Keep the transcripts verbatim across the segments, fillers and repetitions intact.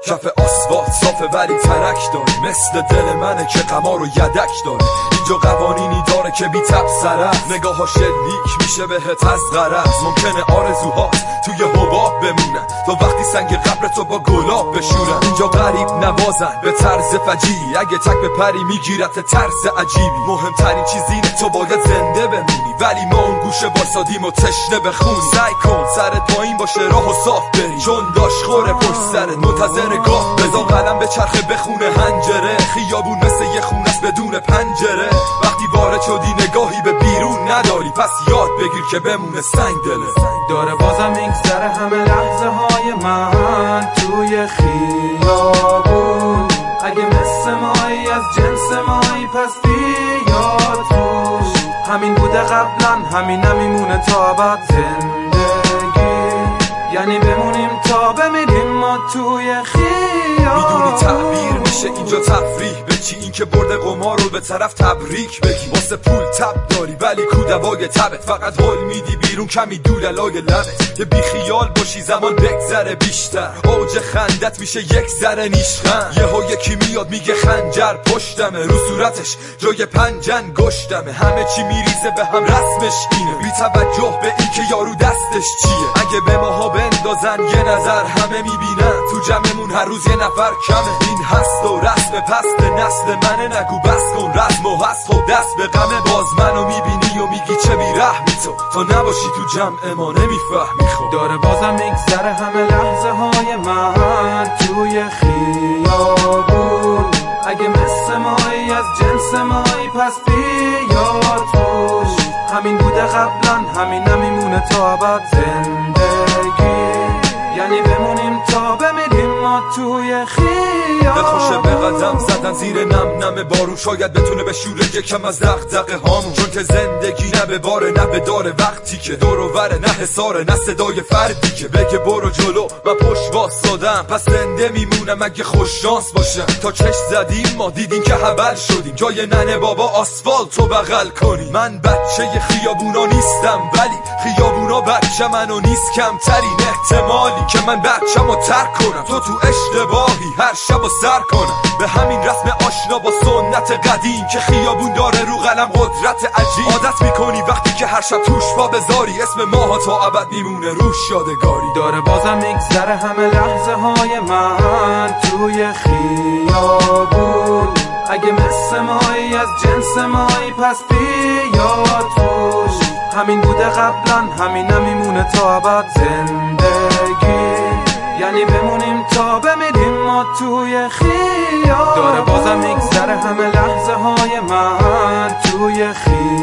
کف آسفالت صافه ولی ترک داره، مثل دل منه که قمار و یدک داره. اینجا قوانینی داره که بی تبصره، نگاه ها شلیک میشه بهت از غرض. ممکنه آرزوهات توی حباب بمونن تا وقتی سنگ قبر تو با گلاب بشورن. اینجا غریب نوازن به طرز فجیعی، اگه تک به پری میگیرت طرز عجیبی. مهمترین چیز اینه تو باید زنده بمونی، ولی ما اون گوشه واسادیم و تشنه بخونی. سعی کن سرت پایین باشه راه و صاف بری، چون داش خوره پشت سرت منتظر گاه. بذار قلم به چرخه بخونه هنجره، خیابون مثل یه خونه است بدون پنجره. وقتی وارد شدی نگاهی به بیرون نداری، پس یاد بگیر که بمونه سنگ دله. داره بازم میگذره همه لحظه های من توی خیابون. اگه مثل مایی از جنس مایی پس بیا توش. همین بوده قبلا همین نمیمونه تا ابد زندگی، یعنی بمونیم تا بمیریم ما توی خیابون. میدونی تعبیر میشه اینجا تفریح بچی، این که برده قمار رو به طرف تبریک بگی. واسه پول تب داری ولی کودوای تبت، فقط حل میدی بیرون کمی دوللای لبت. که بی خیال باشی زمان بگذره بیشتر، اوج خندت میشه یک ذره نیشخند. یهو یکی میاد میگه خنجر پشتمه، رو صورتش جای پنجن گشتمه. همه چی میریزه به هم رسمش اینه، بی توجه به این که یارو دستش چیه. اگه به ماها بندازن یه نظر همه میبینن، تو جمعمون هر روز یه نفر کمه. این هست و رسم پست نسل منه، نگو بس کن رسم و هست و دست به غمه. باز منو میبینی و میگی چه بیرحمی تو، تا نباشی تو جمع ما نمیفهمی. خب داره بازم میگذره همه لحظه های من توی خیابون. اگه مثل مایی از جنس مایی پس بیا توش. همین بوده قبلا همین نمیمونه تا ابد زندگی، یعنی بمونیم تا بمیریم ما توی خیابون. دلخوشه به قدم زدن زیر نم نم بارون، شاید بتونه به شوره یکم از دغدغه هامون. چون که زندگی نه به باره نه به داره، وقتی که دور و وره نه حساره نه صدای فردی که بگه برو جلو و پشت واسادم. پس زنده میمونم اگه خوش شانس باشم. تا چشم زدیم ما دیدیم که حبل شدیم، جای ننه بابا آسفالتو بغل کنیم. من بچه خیابونا نیستم ولی خیابونا بچه منو نیست کمترین. احتمالی که من بچه‌مو ترک کنم، تو تو اشتباهی هر شبو سر کنم. به همین رسم آشنا با سنت قدیم که خیابون داره رو قلم قدرت عجیب. عادت میکنی وقتی که هر شب توش پا بذاری، اسم ماها تا ابد میمونه روش یادگاری. داره بازم میگذره همه لحظه های من توی خیابون. اگه مثل مایی از جنس مایی پس بیا توش. همین بوده قبلا همین نمیمونه تا ابد زندگی، یعنی بمونیم تا بمیریم ما توی خیابون. داره بازم میگذره همه لحظه های من توی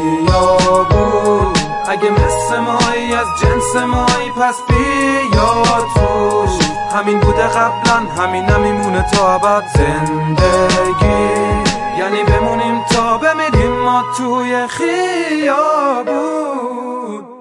خیابون. اگه مثل مایی از جنس مایی پس بیا توش. همین بوده قبلا همین نمیمونه تا ابد زندگی، یعنی بمونیم تا بمیریم ما توی خیابون.